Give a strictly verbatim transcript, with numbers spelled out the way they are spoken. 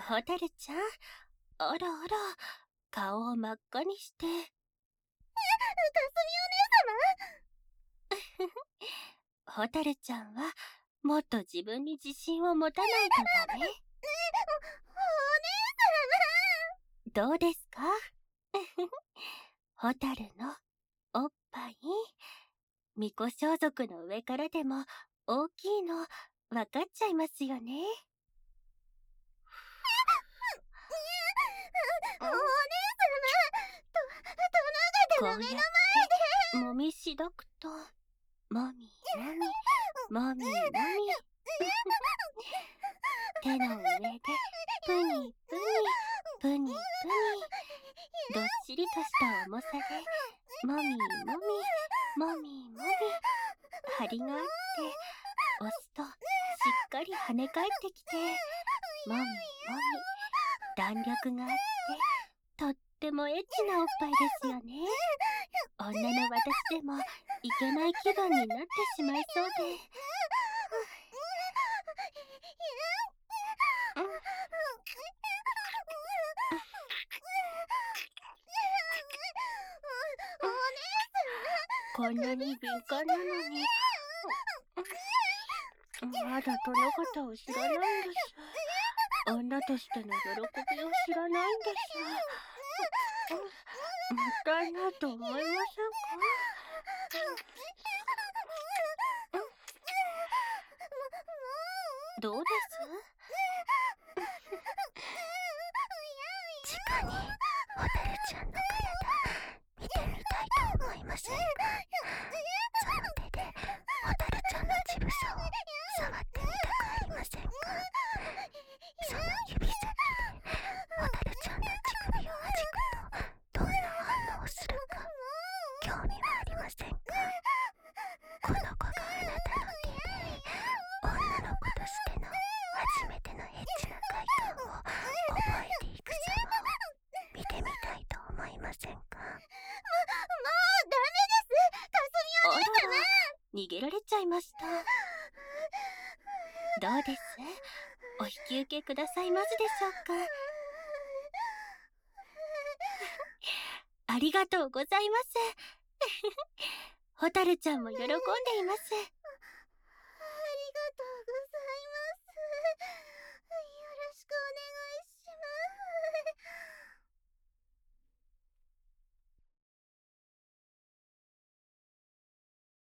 ホタルちゃん、あらあら、顔を真っ赤にして。かすみお姉様ホタルちゃんは、もっと自分に自信を持たないとダメ。どうですかホタルのおっぱい、巫女装束の上からでも大きいの分かっちゃいますよね。 お姉様、と、殿方の目の前で。 こうやってもみしだくと、もみもみ、もみもみ手の上でプニプニ、プニプニ、どっしりとした重さで、もみもみ、もみもみ、張りがあって、押すとしっかり跳ね返ってきて、もみもみ、弾力があって、とってもエッチなおっぱいですよね。女の私でもいけない気分になってしまいそうで。こんなに敏感なのに、まだ殿方を知らないんです。女としての喜びを知らないんです。もったいないと思いませんか？どうです？ 直にホタルちゃんの体見てみたいと思いませんか？その手でホタルちゃんの乳房を触ってみたくありませんか？その指先でホタルちゃんの乳首を弾くとどんな反応をするか興味はありませんか？この子があなたの手で女の子としての初めてのエッチな快感を覚えていく様を見てみたいと思いませんか？も、もうダメです、かすみお姉様。 あらら、逃げられちゃいました。どうです？お引き受けくださいますでしょうか？ありがとうございます。ホタルちゃんも喜んでいます。